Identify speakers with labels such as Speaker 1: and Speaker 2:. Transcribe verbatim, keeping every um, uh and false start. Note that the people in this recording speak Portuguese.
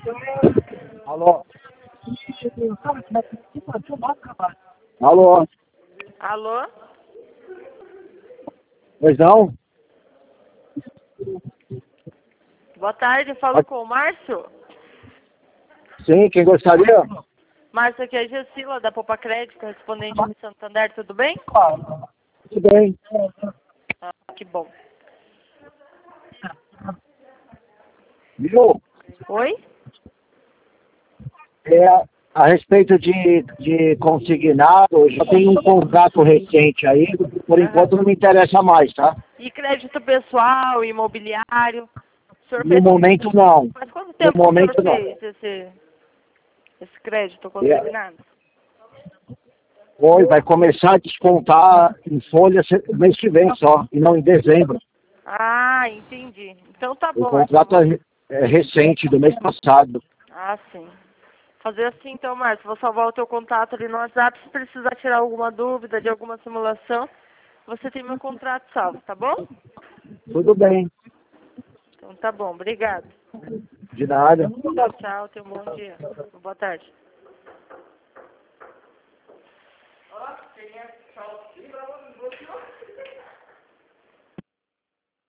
Speaker 1: Alô? Alô?
Speaker 2: Alô?
Speaker 1: Pois não?
Speaker 2: Boa tarde, falo com o Márcio.
Speaker 1: Sim, quem gostaria?
Speaker 2: Márcio, aqui é a Gessila, da Popa Crédito, correspondente de Santander, tudo bem?
Speaker 1: Tudo bem.
Speaker 2: Ah, que bom.
Speaker 1: Viu?
Speaker 2: Oi?
Speaker 1: É, a respeito de, de consignado, eu já tenho um contrato recente aí, por enquanto não me interessa mais, tá?
Speaker 2: E crédito pessoal, imobiliário? O senhor
Speaker 1: No
Speaker 2: fez...
Speaker 1: momento não.
Speaker 2: Faz quanto
Speaker 1: No
Speaker 2: tempo que o senhor
Speaker 1: momento não.
Speaker 2: fez esse, esse crédito
Speaker 1: É,
Speaker 2: consignado?
Speaker 1: foi, vai começar a descontar em folha se- mês que vem só, e não em dezembro.
Speaker 2: Ah, entendi. Então tá
Speaker 1: O
Speaker 2: bom, Márcio.
Speaker 1: contrato é, é recente, do mês passado.
Speaker 2: Ah, sim. Fazer assim então, Márcio, vou salvar o teu contato ali no WhatsApp. Se precisar tirar alguma dúvida de alguma simulação, você tem meu contrato salvo, tá bom?
Speaker 1: Tudo bem,
Speaker 2: Então tá bom, obrigado.
Speaker 1: de nada.
Speaker 2: Tchau, tchau, tenha um bom dia. Boa tarde.